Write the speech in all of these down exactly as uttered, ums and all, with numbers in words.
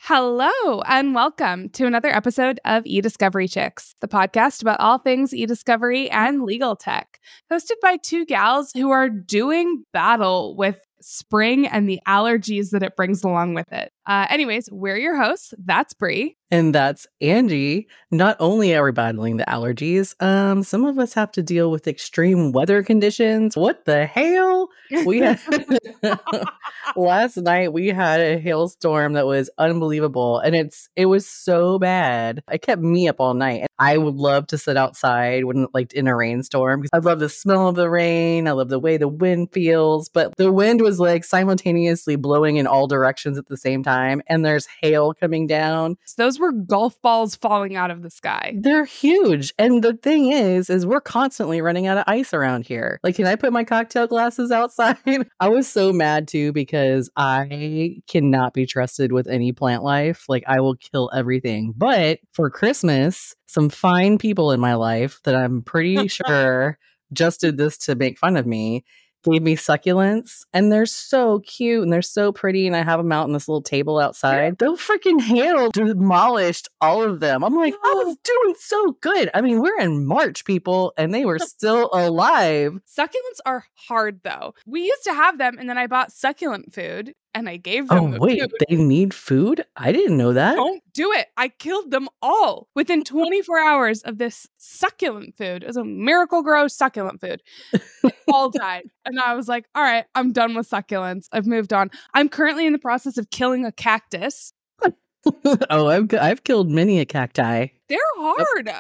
Hello, and welcome to another episode of eDiscovery Chicks, the podcast about all things eDiscovery and legal tech, hosted by two gals who are doing battle with spring and the allergies that it brings along with it. Uh, anyways, we're your hosts. That's Bree. And that's Angie. Not only are we battling the allergies, um, some of us have to deal with extreme weather conditions. What the hell? We had last night we had a hailstorm that was unbelievable, and it's it was so bad. It kept me up all night. I would love to sit outside when like in a rainstorm because I love the smell of the rain. I love the way the wind feels, but the wind was like simultaneously blowing in all directions at the same time, and there's hail coming down. So those were golf balls falling out of the sky. They're huge. And the thing is, is we're constantly running out of ice around here. Like, can I put my cocktail glasses outside? I was so mad too because I cannot be trusted with any plant life. Like, I will kill everything. But for Christmas, some fine people in my life that I'm pretty sure just did this to make fun of me gave me succulents, and they're so cute and they're so pretty, and I have them out on this little table outside. The freaking hail demolished all of them. I'm like, I was doing so good. I mean, we're in March, people, and they were still alive. Succulents are hard, though. We used to have them, and then I bought succulent food, and I gave them Oh, the wait, food. they need food? I didn't know that. Don't do it. I killed them all within twenty-four hours of this succulent food. It was a Miracle Grow succulent food. They all died. And I was like, all right, I'm done with succulents. I've moved on. I'm currently in the process of killing a cactus. oh, I've, I've killed many a cacti. They're hard.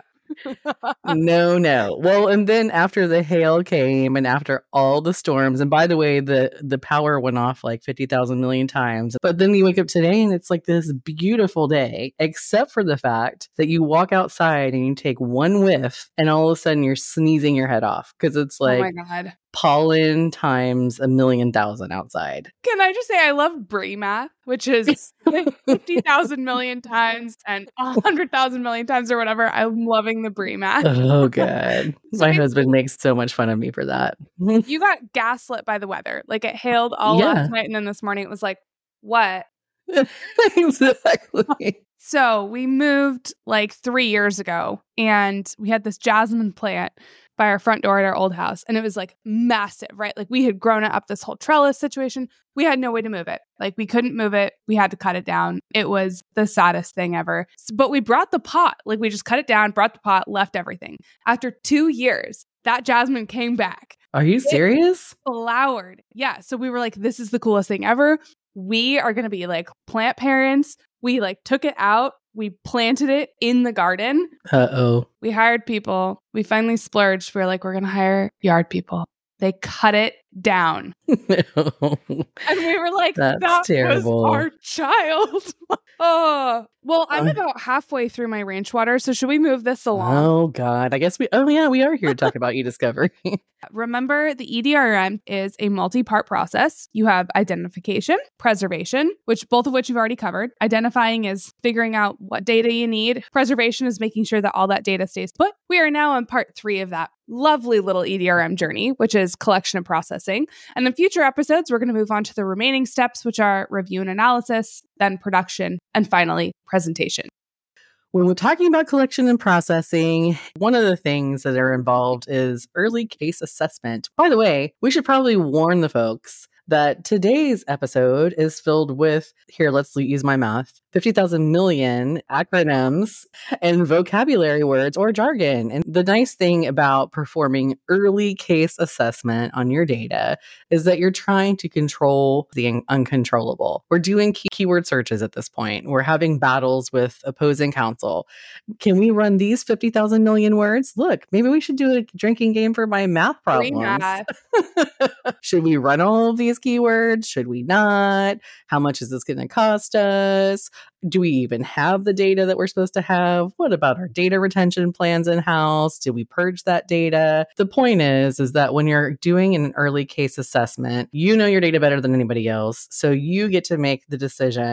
no, no. Well, and then after the hail came and after all the storms, and by the way, the, the power went off like fifty thousand million times. But then you wake up today and it's like this beautiful day, except for the fact that you walk outside and you take one whiff and all of a sudden you're sneezing your head off because it's like oh my God. pollen times a million thousand outside. Can I just say I love Brie math, which is fifty thousand million times and one hundred thousand million times or whatever. I'm loving the Brie math. Oh, God. So My husband makes so much fun of me for that. You got gaslit by the weather. Like it hailed all Yeah. last night, and then this morning it was like, what? Exactly. So we moved like three years ago, and we had this jasmine plant by our front door at our old house, and it was like massive, right? Like we had grown it up this whole trellis situation. We had no way to move it. Like we couldn't move it. We had to cut it down. It was the saddest thing ever. S- But we brought the pot. Like we just cut it down, brought the pot, left everything. After two years, that jasmine came back. Are you serious? Flowered. Yeah. So we were like, this is the coolest thing ever. We are going to be like plant parents. We like took it out. We planted it in the garden. Uh-oh. We hired people. We finally splurged. We were like, we're going to hire yard people. They cut it down. And we were like, That's that terrible. was our child. Oh, well, I'm Uh. about halfway through my ranch water. So should we move this along? Oh, God. I guess we, oh, yeah, we are here to talk about eDiscovery. Remember, the E D R M is a multi-part process. You have identification, preservation, which both of which you've already covered. Identifying is figuring out what data you need. Preservation is making sure that all that data stays put. We are now on part three of that lovely little E D R M journey, which is collection and processing. And in future episodes, we're going to move on to the remaining steps, which are review and analysis, then production, and finally, presentation. When we're talking about collection and processing, one of the things that are involved is early case assessment. By the way, we should probably warn the folks that today's episode is filled with, here, let's use my math, fifty thousand million acronyms and vocabulary words or jargon. And the nice thing about performing early case assessment on your data is that you're trying to control the un- uncontrollable. We're doing key- keyword searches at this point. We're having battles with opposing counsel. Can we run these fifty thousand million words? Look, maybe we should do a drinking game for my math Free problems. math. Should we run all of these keywords? Should we not? How much is this going to cost us? Do we even have the data that we're supposed to have? What about our data retention plans in-house? Did we purge that data? The point is, is that when you're doing an early case assessment, you know your data better than anybody else. So you get to make the decision,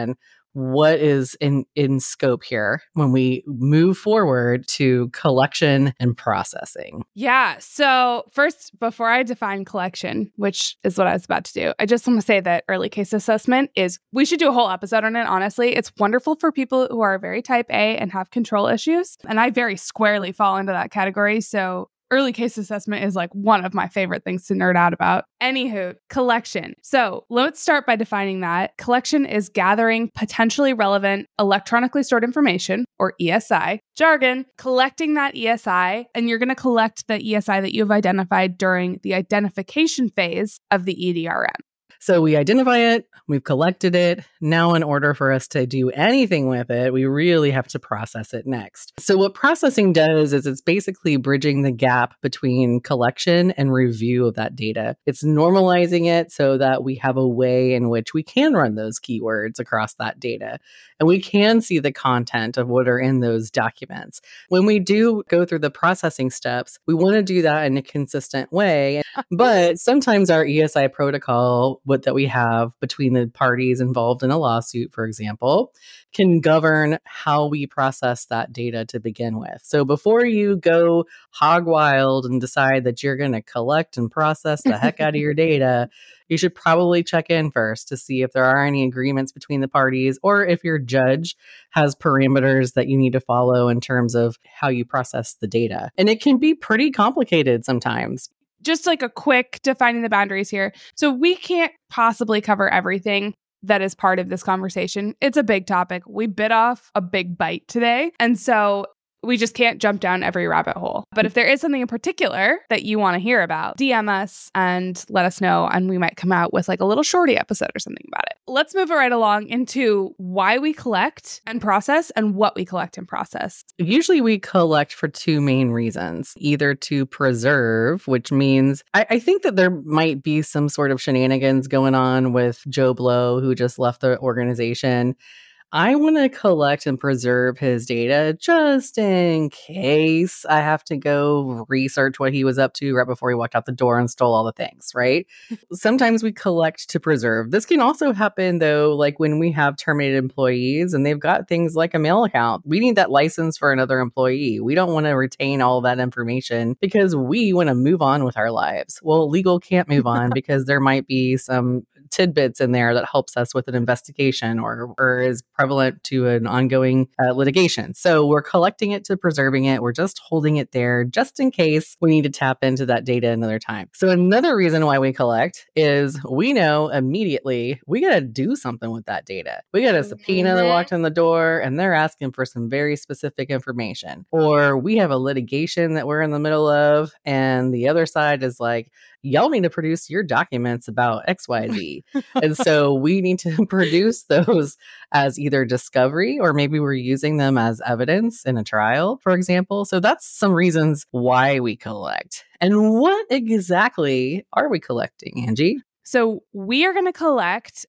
what is in, in scope here when we move forward to collection and processing? Yeah. So first, before I define collection, which is what I was about to do, I just want to say that early case assessment is, we should do a whole episode on it, honestly. It's wonderful for people who are very type A and have control issues. And I very squarely fall into that category. So early case assessment is like one of my favorite things to nerd out about. Anywho, collection. So let's start by defining that. Collection is gathering potentially relevant electronically stored information, or E S I, jargon, collecting that E S I, and you're going to collect the E S I that you have identified during the identification phase of the E D R M. So we identify it, we've collected it. Now, in order for us to do anything with it, we really have to process it next. So what processing does is it's basically bridging the gap between collection and review of that data. It's normalizing it so that we have a way in which we can run those keywords across that data. And we can see the content of what are in those documents. When we do go through the processing steps, we want to do that in a consistent way. But sometimes our E S I protocol, what that we have between the parties involved in a lawsuit, for example, can govern how we process that data to begin with. So before you go hog wild and decide that you're going to collect and process the heck out of your data, you should probably check in first to see if there are any agreements between the parties, or if your judge has parameters that you need to follow in terms of how you process the data. And it can be pretty complicated sometimes. Just like a quick defining the boundaries here. So we can't possibly cover everything that is part of this conversation. It's a big topic. We bit off a big bite today. And so we just can't jump down every rabbit hole. But if there is something in particular that you want to hear about, D M us and let us know, and we might come out with like a little shorty episode or something about it. Let's move it right along into why we collect and process and what we collect and process. Usually we collect for two main reasons, either to preserve, which means I, I think that there might be some sort of shenanigans going on with Joe Blow, who just left the organization. I want to collect and preserve his data just in case I have to go research what he was up to right before he walked out the door and stole all the things, right? Sometimes we collect to preserve. This can also happen, though, like when we have terminated employees and they've got things like a mail account. We need that license for another employee. We don't want to retain all of that information because we want to move on with our lives. Well, legal can't move on because there might be some tidbits in there that helps us with an investigation or, or is prevalent to an ongoing uh, litigation. So we're collecting it to preserving it. We're just holding it there just in case we need to tap into that data another time. So another reason why we collect is we know immediately we got to do something with that data. We got a subpoena that walked in the door and they're asking for some very specific information. Or we have a litigation that we're in the middle of and the other side is like, y'all need to produce your documents about X Y Z. And so we need to produce those as either discovery or maybe we're using them as evidence in a trial, for example. So that's some reasons why we collect. And what exactly are we collecting, Angie? So we are going to collect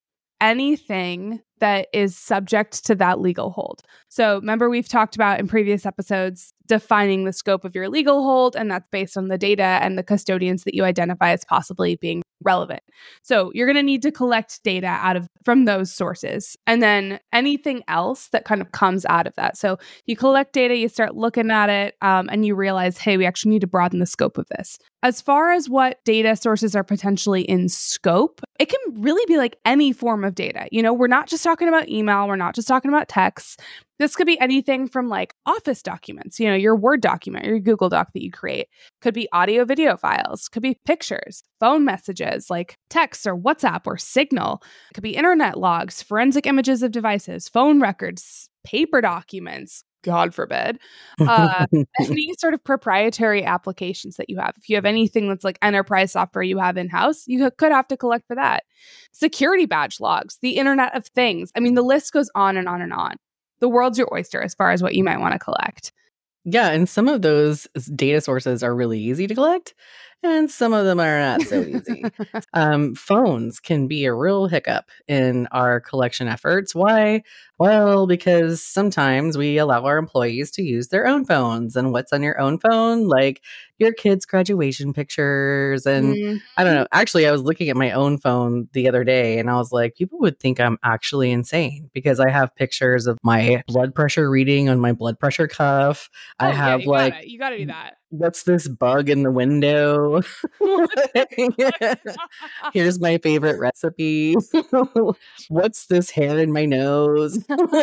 anything that is subject to that legal hold. So remember, we've talked about in previous episodes defining the scope of your legal hold, and that's based on the data and the custodians that you identify as possibly being relevant. So you're going to need to collect data out of from those sources, and then anything else that kind of comes out of that. So you collect data, you start looking at it, um, and you realize, hey, we actually need to broaden the scope of this. As far as what data sources are potentially in scope, it can really be like any form of data. You know, we're not just talking about email, we're not just talking about text. This could be anything from like office documents, you know, your Word document, your Google Doc that you create. Could be audio, video files, could be pictures, phone messages like text or WhatsApp or Signal. It could be internet logs, forensic images of devices, phone records, paper documents, God forbid, uh, any sort of proprietary applications that you have. If you have anything that's like enterprise software you have in-house, you could have to collect for that. Security badge logs, the Internet of Things. I mean, the list goes on and on and on. The world's your oyster as far as what you might want to collect. Yeah, and some of those data sources are really easy to collect. and some of them are not so easy. um, phones can be a real hiccup in our collection efforts. Why? Well, because sometimes we allow our employees to use their own phones. And what's on your own phone? Like your kids' graduation pictures. And Mm-hmm. I don't know. Actually, I was looking at my own phone the other day and I was like, people would think I'm actually insane because I have pictures of my blood pressure reading on my blood pressure cuff. Oh, I yeah, have you like, gotta, you gotta do that. What's this bug in the window? Here's my favorite recipe. What's this hair in my nose?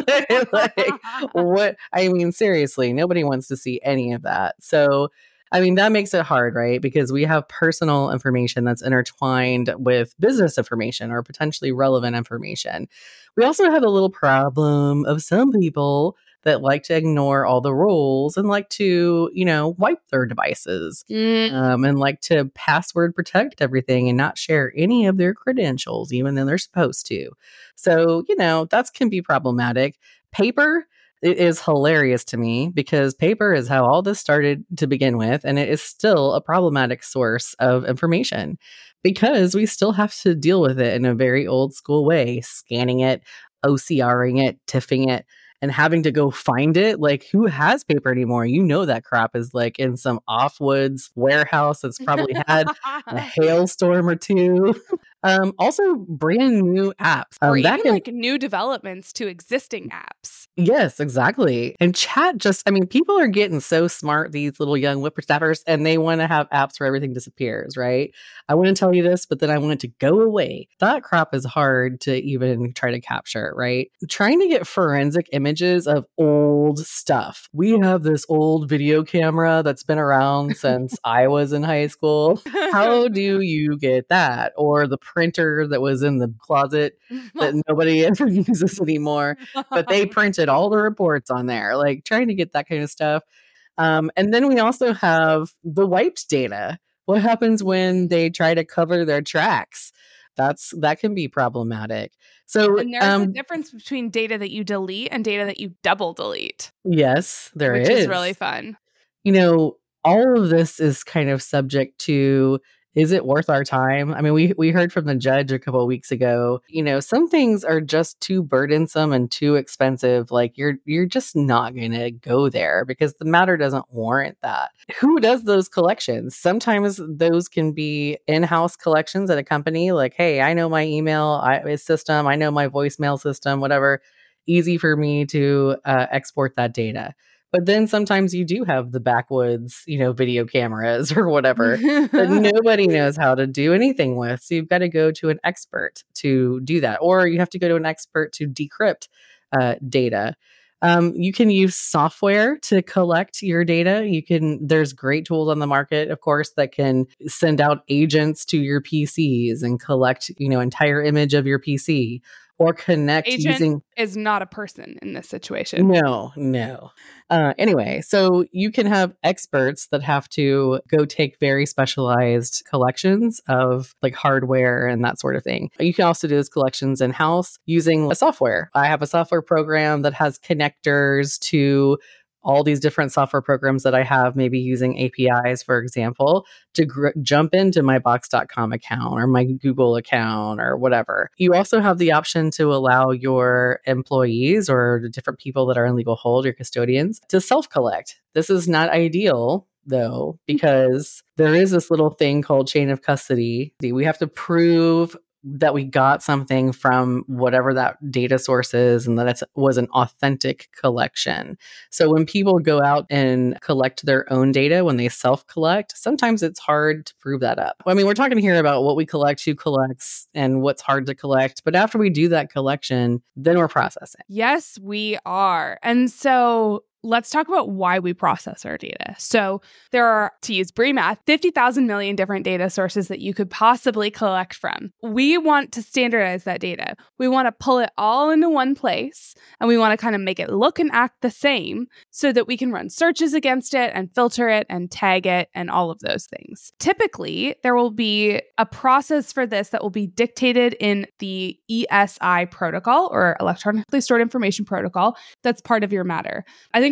Like, what? I mean, seriously, nobody wants to see any of that. So, I mean, that makes it hard, right? Because we have personal information that's intertwined with business information or potentially relevant information. We also have a little problem of some people that like to ignore all the rules and like to, you know, wipe their devices Mm. um, and like to password protect everything and not share any of their credentials, even though they're supposed to. So, you know, that can be problematic. Paper, it is hilarious to me because paper is how all this started to begin with, and it is still a problematic source of information because we still have to deal with it in a very old school way, scanning it, OCRing it, TIFFing it, and having to go find it. Like, who has paper anymore? You know that crap is like in some off-woods warehouse that's probably had a hailstorm or two. Um, also, brand new apps. Um, or that even can, like new developments to existing apps. Yes, exactly. And chat just, I mean, people are getting so smart, these little young whippersnappers, and they want to have apps where everything disappears, right? I want to tell you this, but then I want it to go away. That crap is hard to even try to capture, right? Trying to get forensic images of old stuff. We have this old video camera that's been around since I was in high school. How do you get that? Or the printer that was in the closet that nobody ever uses anymore, but they printed all the reports on there, like trying to get that kind of stuff. Um, and then we also have the wiped data. What happens when they try to cover their tracks? That's that can be problematic. So And there's um, a difference between data that you delete and data that you double delete. Yes, there which is. is really fun. You know, all of this is kind of subject to, is it worth our time? I mean, we we heard from the judge a couple of weeks ago, you know, some things are just too burdensome and too expensive. Like you're you're just not going to go there because the matter doesn't warrant that. Who does those collections? Sometimes those can be in-house collections at a company. Like, hey, I know my email I, system, I know my voicemail system, whatever. Easy for me to uh, export that data. But then sometimes you do have the backwoods, you know, video cameras or whatever that nobody knows how to do anything with. So you've got to go to an expert to do that. Or you have to go to an expert to decrypt uh, data. Um, you can use software to collect your data. You can, there's great tools on the market, of course, that can send out agents to your P Cs and collect, you know, entire image of your P C. Or connect Agent using is not a person in this situation. No, no. Uh, anyway, so you can have experts that have to go take very specialized collections of like hardware and that sort of thing. You can also do those collections in-house using a software. I have a software program that has connectors to all these different software programs that I have, maybe using A P Is, for example, to gr- jump into my box dot com account or my Google account or whatever. You also have the option to allow your employees or the different people that are in legal hold, your custodians, to self-collect. This is not ideal, though, because there is this little thing called chain of custody. We have to prove that we got something from whatever that data source is and that it was an authentic collection. So when people go out and collect their own data, when they self-collect, sometimes it's hard to prove that up. I mean, we're talking here about what we collect, who collects, and what's hard to collect. But after we do that collection, then we're processing. Yes, we are. And so let's talk about why we process our data. So there are, to use Brie math, fifty thousand million different data sources that you could possibly collect from. We want to standardize that data. We want to pull it all into one place, and we want to kind of make it look and act the same so that we can run searches against it and filter it and tag it and all of those things. Typically, there will be a process for this that will be dictated in the E S I protocol, or electronically stored information protocol, that's part of your matter. I think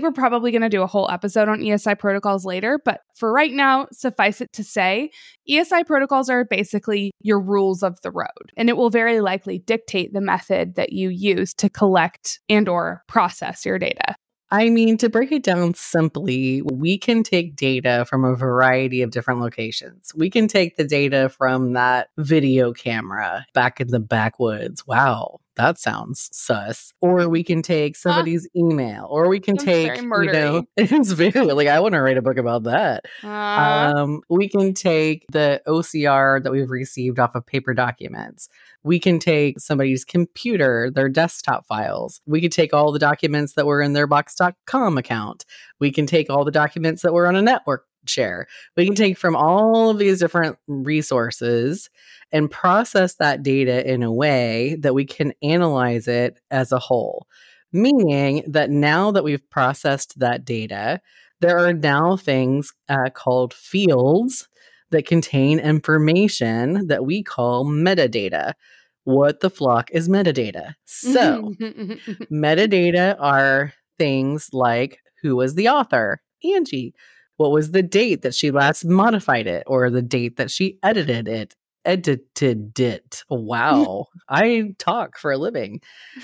we're probably going to do a whole episode on E S I protocols later, but for right now, suffice it to say, E S I protocols are basically your rules of the road, and it will very likely dictate the method that you use to collect and or process your data. I mean, to break it down simply, we can take data from a variety of different locations. We can take the data from that video camera back in the backwoods. Wow, that sounds sus. Or we can take somebody's uh, email, or we can that's take, very you know, it's very, like, I want to write a book about that. Uh, um, we can take the O C R that we've received off of paper documents. We can take somebody's computer, their desktop files. We could take all the documents that were in their box dot com account. We can take all the documents that were on a network share. We can take from all of these different resources and process that data in a way that we can analyze it as a whole. Meaning that now that we've processed that data, there are now things uh, called fields that contain information that we call metadata. What the flock is metadata? So, metadata are things like who was the author? Angie. What was the date that she last modified it, or the date that she edited it? Edited it. Wow. I talk for a living.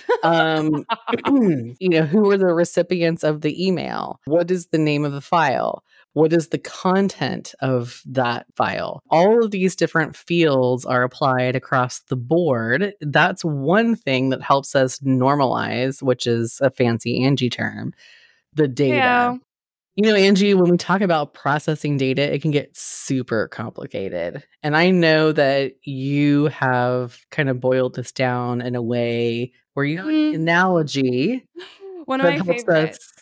Um, you know, who were the recipients of the email? What is the name of the file? What is the content of that file? All of these different fields are applied across the board. That's one thing that helps us normalize, which is a fancy Angie term, the data. Yeah. You know, Angie, when we talk about processing data, it can get super complicated. And I know that you have kind of boiled this down in a way where you have an analogy One of that my helps favorites. us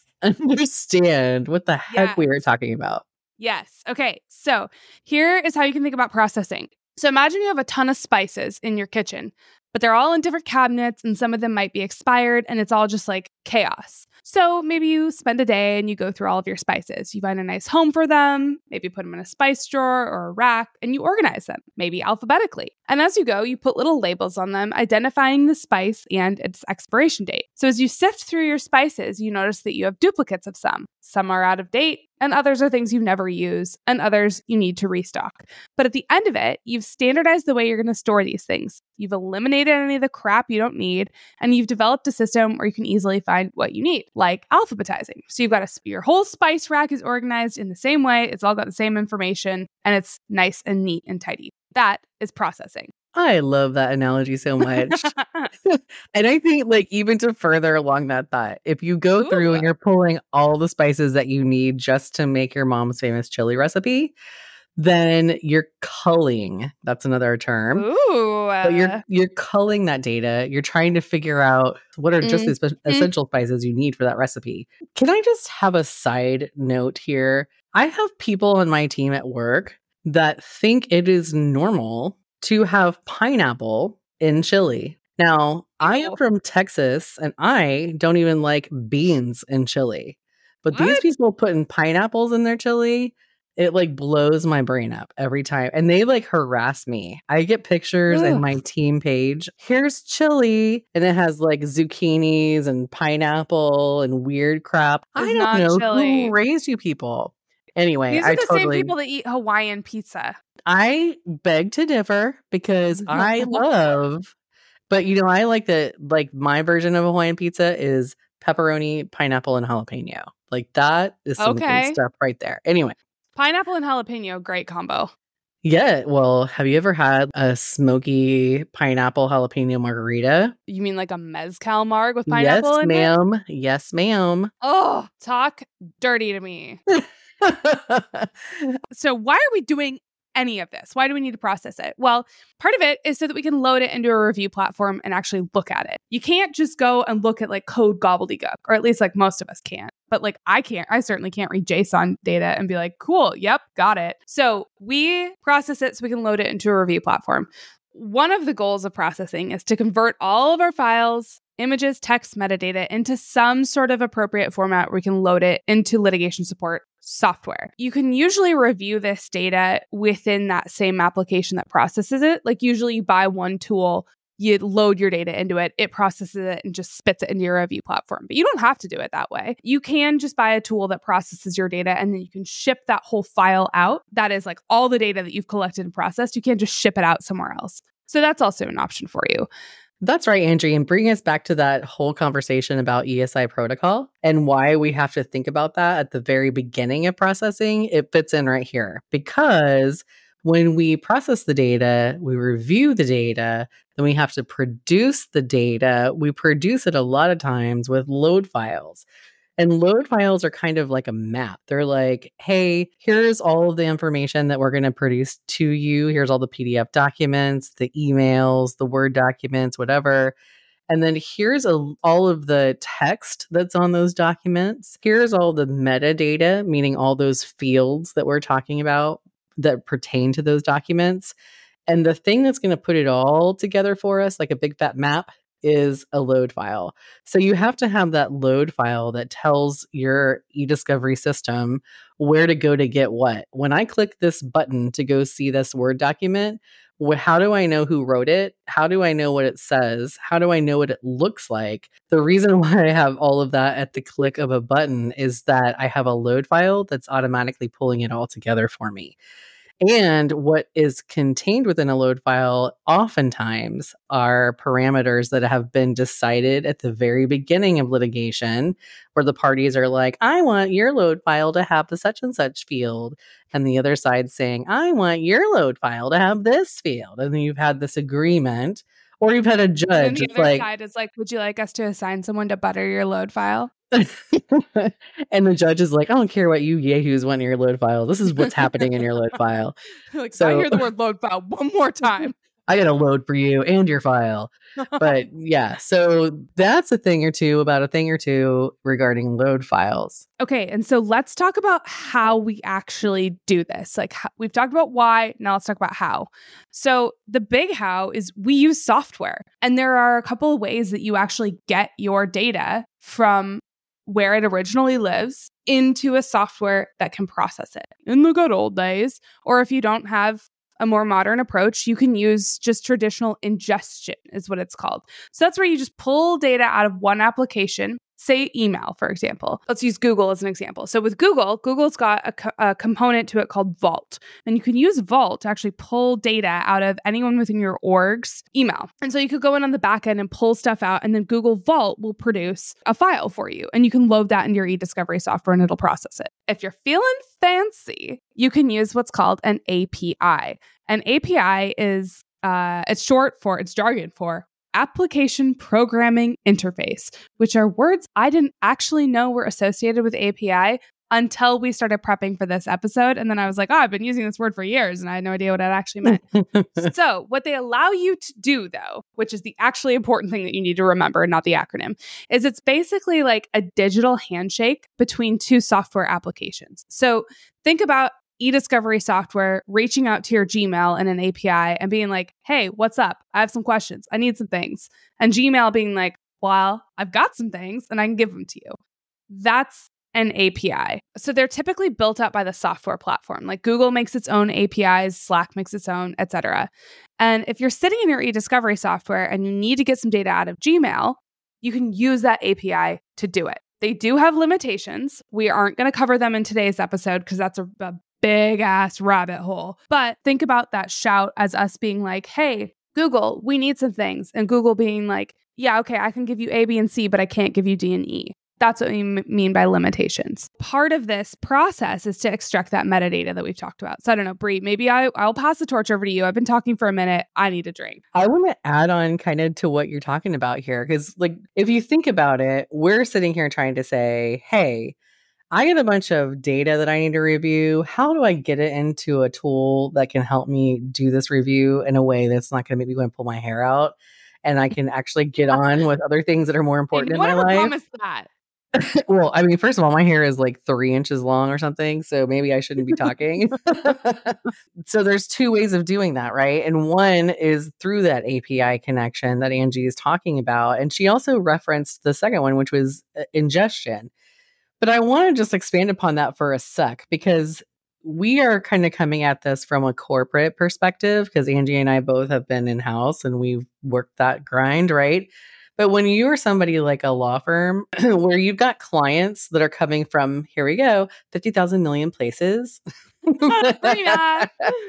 understand what the heck Yes. we were talking about. Yes. Okay. So here is how you can think about processing. So imagine you have a ton of spices in your kitchen, but they're all in different cabinets and some of them might be expired and it's all just like chaos. So maybe you spend a day and you go through all of your spices. You find a nice home for them, maybe put them in a spice drawer or a rack, and you organize them, maybe alphabetically. And as you go, you put little labels on them, identifying the spice and its expiration date. So as you sift through your spices, you notice that you have duplicates of some. Some are out of date, and others are things you never use, and others you need to restock. But at the end of it, you've standardized the way you're going to store these things. You've eliminated any of the crap you don't need, and you've developed a system where you can easily find what you need, like alphabetizing. So you've got a, your whole spice rack is organized in the same way, it's all got the same information, and it's nice and neat and tidy. That is processing. I love that analogy so much. And I think, like, even to further along that thought, if you go Ooh. through and you're pulling all the spices that you need just to make your mom's famous chili recipe, then you're culling. That's another term. Ooh. But you're you're culling that data. You're trying to figure out what are just Mm. the spe- essential spices you need for that recipe. Can I just have a side note here? I have people on my team at work that think it is normal to have pineapple in chili. Now, I am Ew. from Texas and I don't even like beans in chili. But these What? people putting pineapples in their chili, it like blows my brain up every time. And they like harass me. I get pictures in Ugh. my team page. Here's chili. And it has like zucchinis and pineapple and weird crap. I It's don't not know chili. who raised you people. Anyway, These are I the totally same people that eat Hawaiian pizza. I beg to differ because I love, but you know, I like the, like my version of a Hawaiian pizza is pepperoni, pineapple, and jalapeno. Like that is some Okay. good stuff right there. Anyway. Pineapple and jalapeno, great combo. Yeah. Well, have you ever had a smoky pineapple jalapeno margarita? You mean like a mezcal marg with pineapple Yes, in ma'am. it? Yes, ma'am. Oh, talk dirty to me. So why are we doing any of this? Why do we need to process it? Well, part of it is so that we can load it into a review platform and actually look at it. You can't just go and look at like code gobbledygook, or at least like most of us can't. But like I can't, I certainly can't read JSON data and be like, cool, yep, got it. So we process it so we can load it into a review platform. One of the goals of processing is to convert all of our files, images, text, metadata into some sort of appropriate format where we can load it into litigation support software. You can usually review this data within that same application that processes it. Like usually you buy one tool you load your data into it, it processes it and just spits it into your review platform. But you don't have to do it that way. You can just buy a tool that processes your data and then you can ship that whole file out. That is like all the data that you've collected and processed. You can't just ship it out somewhere else. So that's also an option for you. That's right, Angie. And bringing us back to that whole conversation about E S I protocol and why we have to think about that at the very beginning of processing, it fits in right here. Because when we process the data, we review the data, then we have to produce the data. We produce it a lot of times with load files. And load files are kind of like a map. They're like, hey, here's all of the information that we're going to produce to you. Here's all the P D F documents, the emails, the Word documents, whatever. And then here's a, all of the text that's on those documents. Here's all the metadata, meaning all those fields that we're talking about that pertain to those documents. And the thing that's going to put it all together for us, like a big fat map, is a load file. So you have to have that load file that tells your e-discovery system where to go to get what. When I click this button to go see this Word document, wh- how do I know who wrote it? How do I know what it says? How do I know what it looks like? The reason why I have all of that at the click of a button is that I have a load file that's automatically pulling it all together for me. And what is contained within a load file oftentimes are parameters that have been decided at the very beginning of litigation, where the parties are like, I want your load file to have the such and such field. And the other side saying, I want your load file to have this field. And then you've had this agreement, or you've had a judge. And then the it's other like, side is like, would you like us to assign someone to butter your load file? and the judge is like, I don't care what you yahoos want in your load file. This is what's happening in your load file. Like, So- I hear the word load file one more time. I got a load for you and your file. But yeah, so that's a thing or two about a thing or two regarding load files. Okay, and so let's talk about how we actually do this. Like how, we've talked about why, now let's talk about how. So the big how is we use software. And there are a couple of ways that you actually get your data from where it originally lives into a software that can process it. In the good old days, or if you don't have a more modern approach, you can use just traditional ingestion is what it's called. So that's where you just pull data out of one application, say email, for example. Let's use Google as an example. So with Google, Google's got a, co- a component to it called Vault. And you can use Vault to actually pull data out of anyone within your org's email. And so you could go in on the back end and pull stuff out, and then Google Vault will produce a file for you. And you can load that into your e-discovery software and it'll process it. If you're feeling fancy, you can use what's called an A P I. An A P I is, uh, it's short for, it's jargon for Application Programming Interface, which are words I didn't actually know were associated with A P I until we started prepping for this episode. And then I was like, oh, I've been using this word for years and I had no idea what it actually meant. So what they allow you to do, though, which is the actually important thing that you need to remember, not the acronym, is it's basically like a digital handshake between two software applications. So think about e-discovery software reaching out to your Gmail in an A P I and being like, hey, what's up? I have some questions. I need some things. And Gmail being like, well, I've got some things and I can give them to you. That's an A P I. So they're typically built up by the software platform. Like Google makes its own A P Is, Slack makes its own, et cetera. And if you're sitting in your e-discovery software and you need to get some data out of Gmail, you can use that A P I to do it. They do have limitations. We aren't going to cover them in today's episode because that's a, a big ass rabbit hole. But think about that shout as us being like, hey, Google, we need some things. And Google being like, yeah, okay, I can give you A, B, and C, but I can't give you D and E. That's what we m- mean by limitations. Part of this process is to extract that metadata that we've talked about. So I don't know, Brie, maybe I, I'll pass the torch over to you. I've been talking for a minute. I need a drink. I want to add on kind of to what you're talking about here. Because like, if you think about it, we're sitting here trying to say, hey, I get a bunch of data that I need to review. How do I get it into a tool that can help me do this review in a way that's not going to make me go and pull my hair out? And I can actually get on with other things that are more important in my life. Promise that. Well, I mean, first of all, my hair is like three inches long or something, so maybe I shouldn't be talking. So there's two ways of doing that, right? And one is through that A P I connection that Angie is talking about. And she also referenced the second one, which was uh, ingestion. But I want to just expand upon that for a sec, because we are kind of coming at this from a corporate perspective because Angie and I both have been in-house and we've worked that grind, right? But when you are somebody like a law firm where you've got clients that are coming from, here we go, fifty thousand million places. Yeah.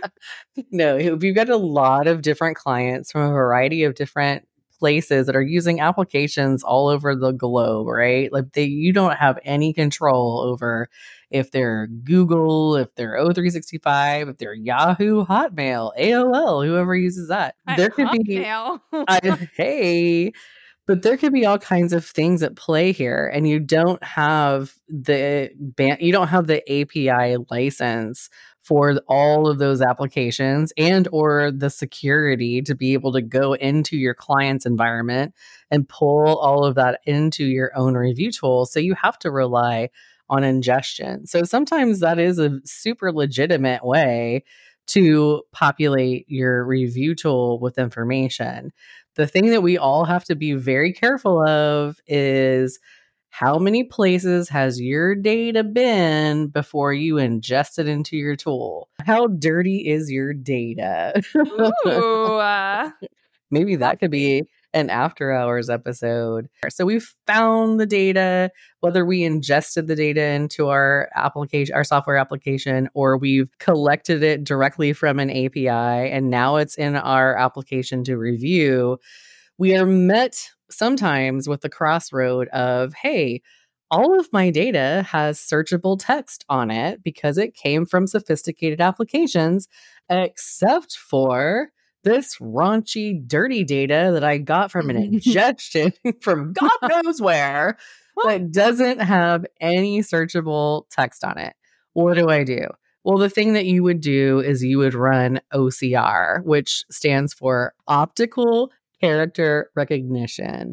No, you've got a lot of different clients from a variety of different places that are using applications all over the globe, right? Like they, you don't have any control over if they're Google, if they're O three sixty-five, if they're Yahoo, Hotmail, A O L, whoever uses that. There could be, I, hey, but there could be all kinds of things at play here, and you don't have the ban- you don't have the A P I license for all of those applications and or the security to be able to go into your client's environment and pull all of that into your own review tool. So you have to rely on ingestion. So sometimes that is a super legitimate way to populate your review tool with information. The thing that we all have to be very careful of is how many places has your data been before you ingest it into your tool? How dirty is your data? Ooh, uh, Maybe that could be an after hours episode. So we've found the data, whether we ingested the data into our application, our software application, or we've collected it directly from an A P I, and now it's in our application to review. We are met sometimes with the crossroad of, hey, all of my data has searchable text on it because it came from sophisticated applications, except for this raunchy, dirty data that I got from an ingestion from God knows where that doesn't have any searchable text on it. What do I do? Well, the thing that you would do is you would run O C R, which stands for Optical Character Recognition.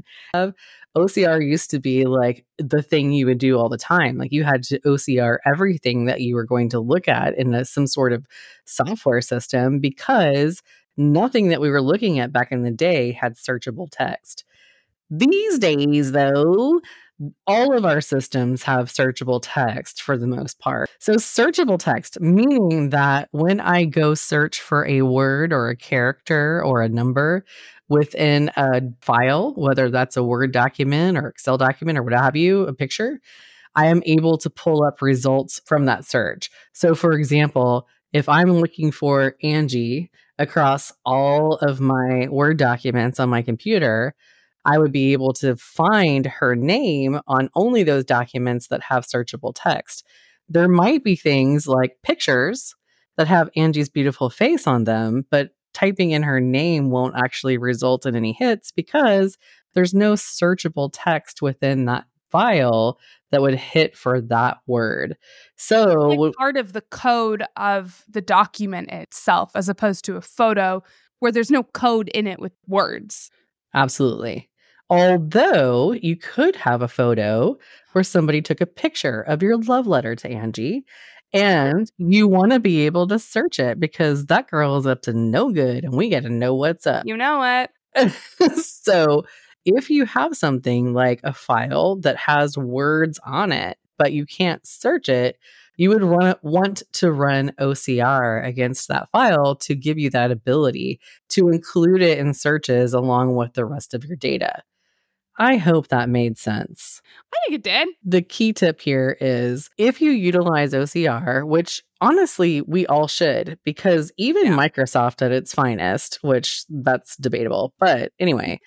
O C R used to be like the thing you would do all the time. Like you had to O C R everything that you were going to look at in a, some sort of software system because nothing that we were looking at back in the day had searchable text. These days, though, all of our systems have searchable text for the most part. So searchable text, meaning that when I go search for a word or a character or a number within a file, whether that's a Word document or Excel document or what have you, a picture, I am able to pull up results from that search. So for example, if I'm looking for Angie across all of my Word documents on my computer, I would be able to find her name on only those documents that have searchable text. There might be things like pictures that have Angie's beautiful face on them, but typing in her name won't actually result in any hits because there's no searchable text within that file that would hit for that word. So like part of the code of the document itself, as opposed to a photo where there's no code in it with words. Absolutely. Although you could have a photo where somebody took a picture of your love letter to Angie and you want to be able to search it because that girl is up to no good and we got to know what's up. You know what? So if you have something like a file that has words on it, but you can't search it, you would run, want to run O C R against that file to give you that ability to include it in searches along with the rest of your data. I hope that made sense. I think it did. The key tip here is if you utilize O C R, which honestly we all should, because even yeah. Microsoft at its finest, which that's debatable, but anyway,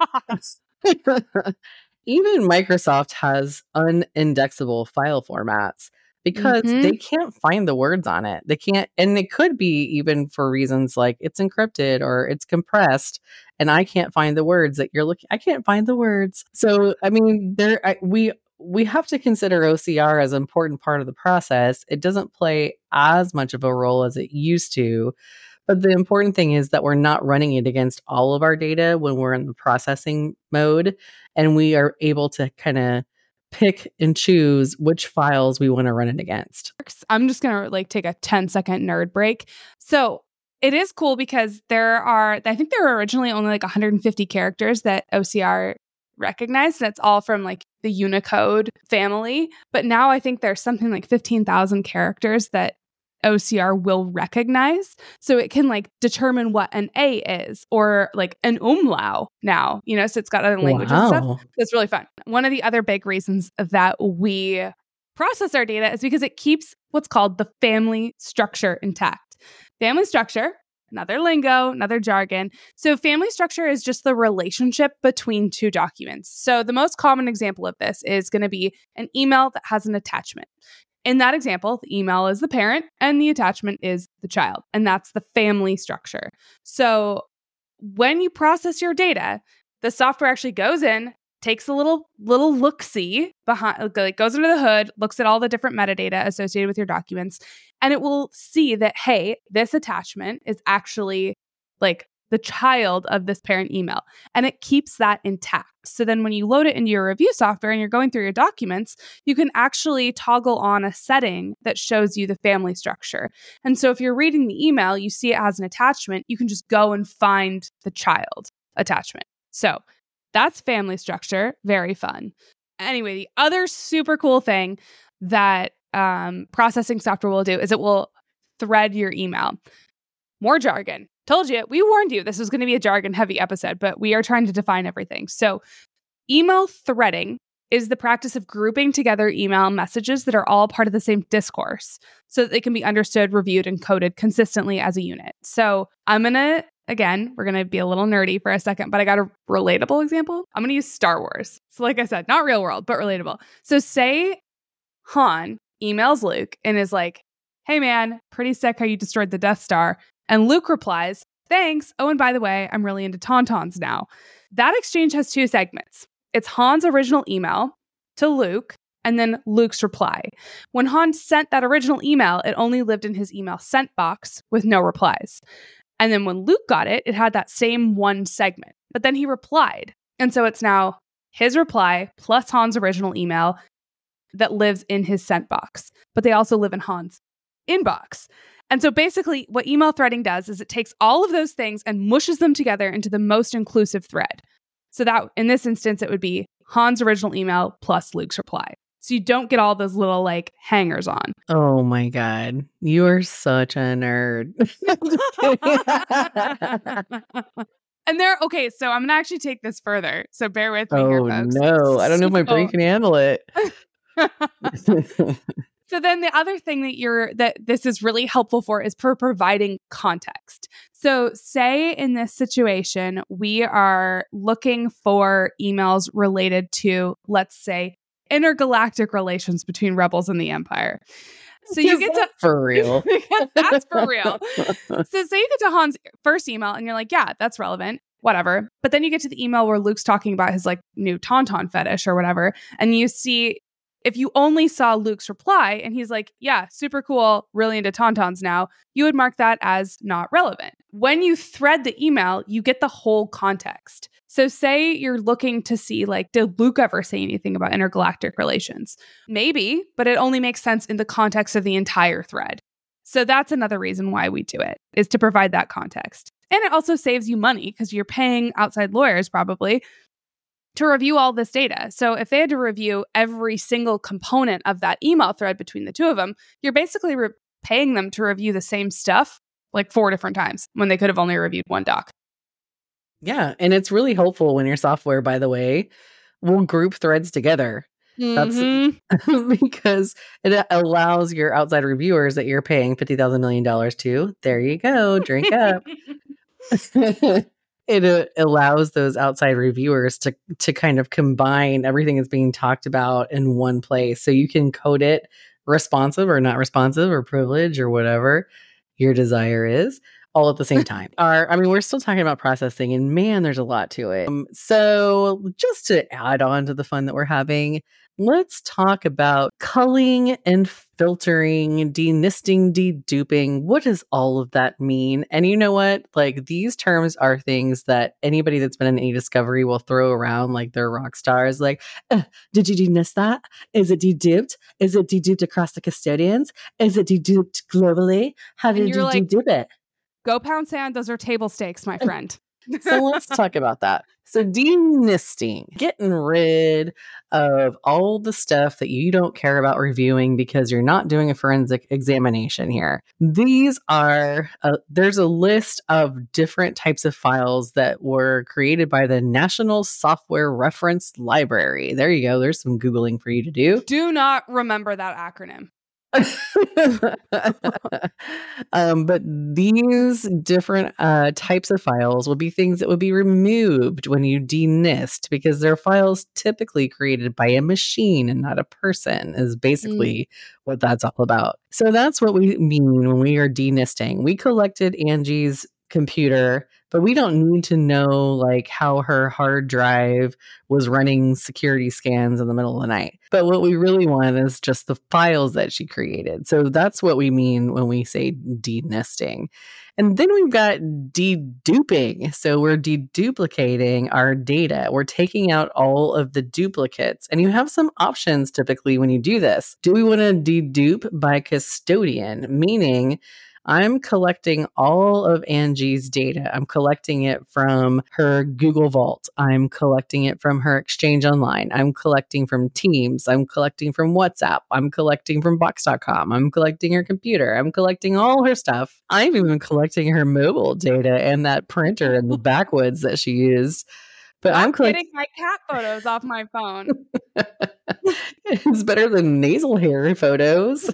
even Microsoft has unindexable file formats because mm-hmm. they can't find the words on it. They can't, and it could be even for reasons like it's encrypted or it's compressed and I can't find the words that you're looking, I can't find the words. So, I mean, there, I, we, we have to consider O C R as an important part of the process. It doesn't play as much of a role as it used to, but the important thing is that we're not running it against all of our data when we're in the processing mode, and we are able to kind of pick and choose which files we want to run it against. I'm just going to like take a ten second nerd break. So it is cool because there are, I think there were originally only like one hundred fifty characters that O C R recognized. That's all from like the Unicode family. But now I think there's something like fifteen thousand characters that O C R will recognize. So it can like determine what an A is or like an umlaut now, you know, so it's got other languages Wow. and stuff. It's really fun. One of the other big reasons that we process our data is because it keeps what's called the family structure intact. Family structure, another lingo, another jargon. So family structure is just the relationship between two documents. So the most common example of this is going to be an email that has an attachment. In that example, the email is the parent and the attachment is the child. And that's the family structure. So when you process your data, the software actually goes in, takes a little little look-see behind, like goes under the hood, looks at all the different metadata associated with your documents, and it will see that, hey, this attachment is actually like the child of this parent email, and it keeps that intact. So then when you load it into your review software and you're going through your documents, you can actually toggle on a setting that shows you the family structure. And so if you're reading the email, you see it has an attachment, you can just go and find the child attachment. So that's family structure. Very fun. Anyway, the other super cool thing that um, processing software will do is it will thread your email. More jargon. Told you, we warned you this was going to be a jargon heavy episode, but we are trying to define everything. So email threading is the practice of grouping together email messages that are all part of the same discourse so that they can be understood, reviewed, and coded consistently as a unit. So I'm going to, again, we're going to be a little nerdy for a second, but I got a relatable example. I'm going to use Star Wars. So like I said, not real world, but relatable. So say Han emails Luke and is like, hey man, pretty sick how you destroyed the Death Star. And Luke replies, thanks. Oh, and by the way, I'm really into Tauntauns now. That exchange has two segments. It's Han's original email to Luke and then Luke's reply. When Han sent that original email, it only lived in his email sent box with no replies. And then when Luke got it, it had that same one segment. But then he replied. And so it's now his reply plus Han's original email that lives in his sent box. But they also live in Han's inbox. And so basically what email threading does is it takes all of those things and mushes them together into the most inclusive thread. So that in this instance, it would be Han's original email plus Luke's reply. So you don't get all those little like hangers on. Oh my God. You are such a nerd. And there, okay, so I'm going to actually take this further. So bear with me oh, here, folks. no. I don't know if my brain can handle it. So then the other thing that you're that this is really helpful for is for providing context. So say in this situation, we are looking for emails related to, let's say, intergalactic relations between rebels and the Empire. So you Is get that to for real. That's for real. So say you get to Han's first email and you're like, yeah, that's relevant. Whatever. But then you get to the email where Luke's talking about his like new tauntaun fetish or whatever. And you see, if you only saw Luke's reply and he's like, yeah, super cool, really into tauntauns now, you would mark that as not relevant. When you thread the email, you get the whole context. So say you're looking to see, like, did Luke ever say anything about intergalactic relations? Maybe, but it only makes sense in the context of the entire thread. So that's another reason why we do it, is to provide that context. And it also saves you money because you're paying outside lawyers probably to review all this data. So if they had to review every single component of that email thread between the two of them, you're basically re- paying them to review the same stuff like four different times when they could have only reviewed one doc. Yeah. And it's really helpful when your software, by the way, will group threads together. Mm-hmm. That's because it allows your outside reviewers that you're paying fifty thousand million dollars to. There you go. Drink up. It uh, allows those outside reviewers to to kind of combine everything that's being talked about in one place. So you can code it responsive or not responsive or privilege or whatever your desire is, all at the same time. Our, I mean, we're still talking about processing, and man, there's a lot to it. Um, so just to add on to the fun that we're having, let's talk about culling and filtering, denisting, deduping. What does all of that mean? And you know what? Like, these terms are things that anybody that's been in e-discovery will throw around like they're rock stars. Like, uh, did you denist that? Is it deduped? Is it deduped across the custodians? Is it deduped globally? How did you like, dedupe it? Go pound sand. Those are table stakes, my friend. So let's talk about that. So denisting, getting rid of all the stuff that you don't care about reviewing because you're not doing a forensic examination here. These are, uh, there's a list of different types of files that were created by the National Software Reference Library. There you go. There's some Googling for you to do. Do not remember that acronym. um, but these different uh, types of files will be things that would be removed when you denist, because they're files typically created by a machine and not a person, is basically mm. what that's all about. So that's what we mean when we are denisting. We collected Angie's computer, but we don't need to know like how her hard drive was running security scans in the middle of the night. But what we really want is just the files that she created. So that's what we mean when we say denisting. And then we've got deduping. So we're deduplicating our data. We're taking out all of the duplicates. And you have some options typically when you do this. Do we want to dedupe by custodian? Meaning, I'm collecting all of Angie's data. I'm collecting it from her Google Vault. I'm collecting it from her Exchange Online. I'm collecting from Teams. I'm collecting from WhatsApp. I'm collecting from Box dot com. I'm collecting her computer. I'm collecting all her stuff. I'm even collecting her mobile data and that printer in the backwoods that she used. But I'm, I'm collect- getting my cat photos off my phone. It's better than nasal hair photos.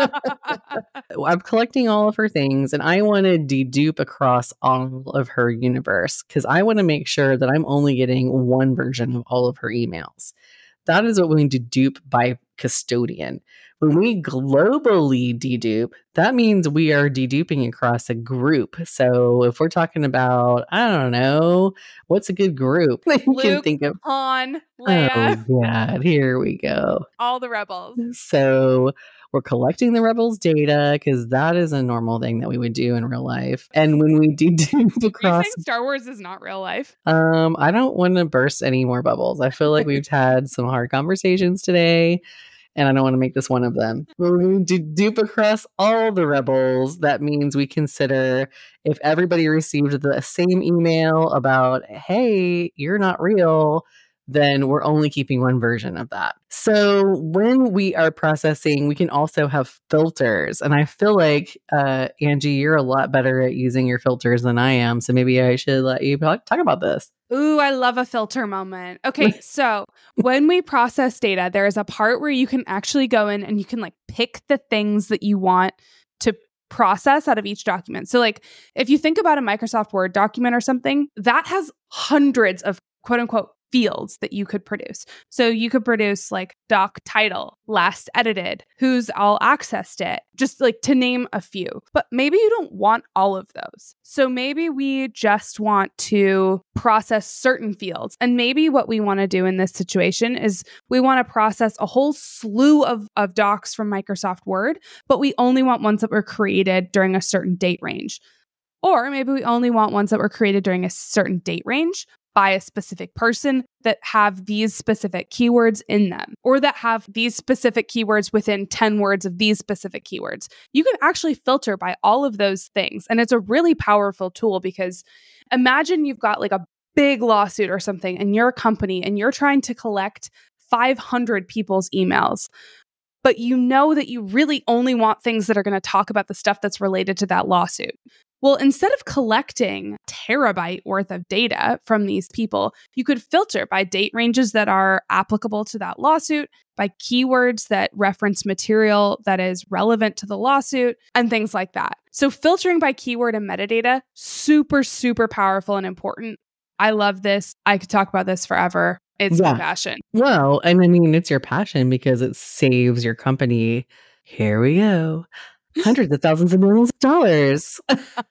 I'm collecting all of her things, and I want to dedupe across all of her universe because I want to make sure that I'm only getting one version of all of her emails. That is what we need to dedupe by custodian. When we globally dedupe, that means we are deduping across a group. So if we're talking about, I don't know, what's a good group? You Luke, can think of Han, Leia. Oh, God, here we go. All the rebels. So we're collecting the rebels' data because that is a normal thing that we would do in real life. And when we dedupe across, are you saying Star Wars is not real life? Um, I don't want to burst any more bubbles. I feel like we've had some hard conversations today, and I don't want to make this one of them. When we dedupe across all the rebels, that means we consider if everybody received the same email about, hey, you're not real, then we're only keeping one version of that. So when we are processing, we can also have filters. And I feel like, uh, Angie, you're a lot better at using your filters than I am. So maybe I should let you talk about this. Ooh, I love a filter moment. Okay, so when we process data, there is a part where you can actually go in and you can like pick the things that you want to process out of each document. So like if you think about a Microsoft Word document or something, that has hundreds of quote unquote fields that you could produce. So you could produce like doc title, last edited, who's all accessed it, just like to name a few. But maybe you don't want all of those. So maybe we just want to process certain fields. And maybe what we want to do in this situation is we want to process a whole slew of, of docs from Microsoft Word, but we only want ones that were created during a certain date range. Or maybe we only want ones that were created during a certain date range by a specific person that have these specific keywords in them, or that have these specific keywords within ten words of these specific keywords. You can actually filter by all of those things. And it's a really powerful tool because imagine you've got like a big lawsuit or something and you're a company and you're trying to collect five hundred people's emails. But you know that you really only want things that are going to talk about the stuff that's related to that lawsuit. Well, instead of collecting terabyte worth of data from these people, you could filter by date ranges that are applicable to that lawsuit, by keywords that reference material that is relevant to the lawsuit, and things like that. So filtering by keyword and metadata, super, super powerful and important. I love this. I could talk about this forever. It's yeah. my passion. Well, and I mean, it's your passion because it saves your company. Here we go. Hundreds of thousands of millions of dollars.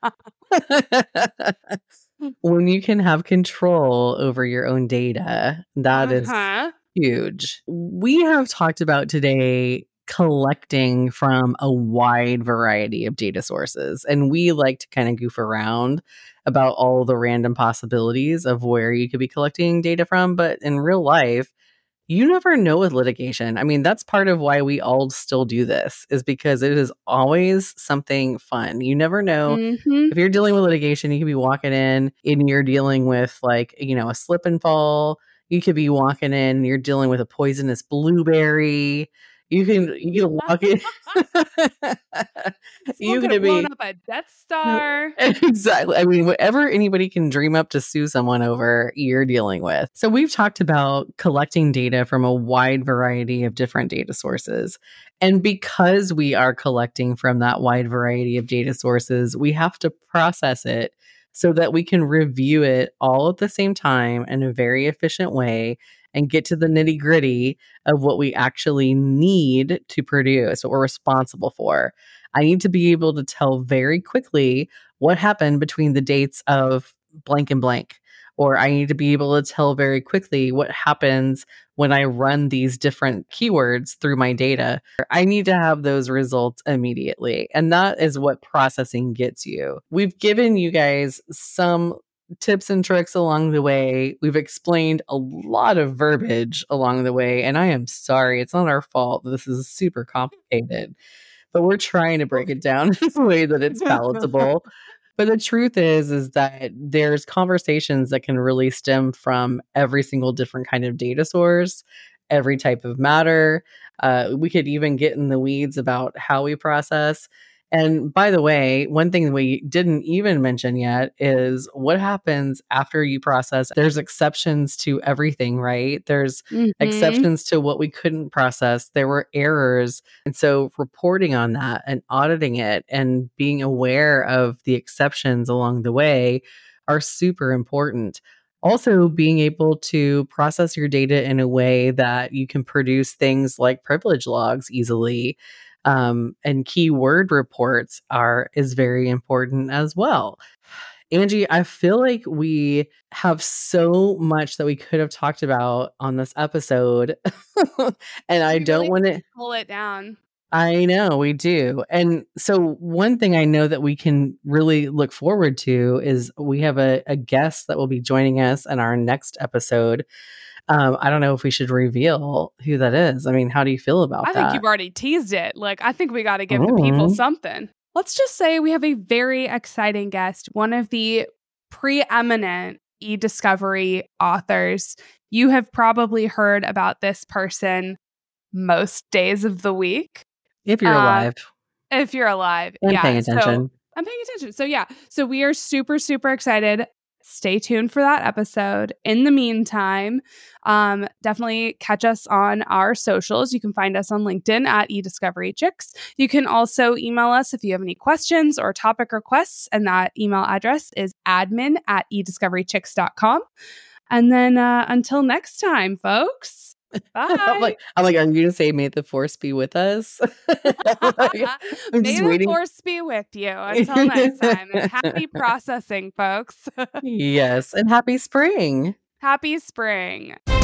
When you can have control over your own data, that uh-huh. is huge. We have talked about today collecting from a wide variety of data sources, and we like to kind of goof around about all the random possibilities of where you could be collecting data from. But in real life, You never know with litigation. I mean, that's part of why we all still do this, is because it is always something fun. You never know. Mm-hmm. If you're dealing with litigation, you could be walking in and you're dealing with, like, you know, a slip and fall. You could be walking in, you're dealing with a poisonous blueberry. You can you can walk in. You Someone could could have blown be up a Death Star. exactly. I mean, whatever anybody can dream up to sue someone over, you're dealing with. So we've talked about collecting data from a wide variety of different data sources. And because we are collecting from that wide variety of data sources, we have to process it so that we can review it all at the same time in a very efficient way and get to the nitty gritty of what we actually need to produce, what we're responsible for. I need to be able to tell very quickly what happened between the dates of blank and blank. Or I need to be able to tell very quickly what happens when I run these different keywords through my data. I need to have those results immediately. And that is what processing gets you. We've given you guys some tips and tricks along the way. We've explained a lot of verbiage along the way. And I am sorry, it's not our fault. This is super complicated. But we're trying to break it down in a way that it's palatable. But the truth is, is that there's conversations that can really stem from every single different kind of data source, every type of matter. Uh, we could even get in the weeds about how we process. And by the way, one thing we didn't even mention yet is what happens after you process. There's exceptions to everything, right? There's Mhm. exceptions to what we couldn't process. There were errors. And so reporting on that and auditing it and being aware of the exceptions along the way are super important. Also, being able to process your data in a way that you can produce things like privilege logs easily. Um, and keyword reports are is very important as well. Angie, I feel like we have so much that we could have talked about on this episode. And I We don't really want to pull it down. I know we do. And so one thing I know that we can really look forward to is we have a, a guest that will be joining us in our next episode. Um, I don't know if we should reveal who that is. I mean, how do you feel about I that? think you've already teased it. Like, I think we got to give the people Mm. something. Let's just say we have a very exciting guest, one of the preeminent e-discovery authors. You have probably heard about this person most days of the week. If you're Uh, alive If you're alive. and yeah. paying So attention. I'm paying attention. So yeah. So we are super, super excited. Stay tuned for that episode. In the meantime, um, definitely catch us on our socials. You can find us on LinkedIn at eDiscoveryChicks. You can also email us if you have any questions or topic requests, and that email address is admin at ediscoverychicks dot com. And then uh, until next time, folks. Bye. I'm like, I'm like, are you gonna say may the force be with us? Like, I'm May just the waiting. force be with you. Until next time. And happy processing, folks. Yes, and happy spring. Happy spring.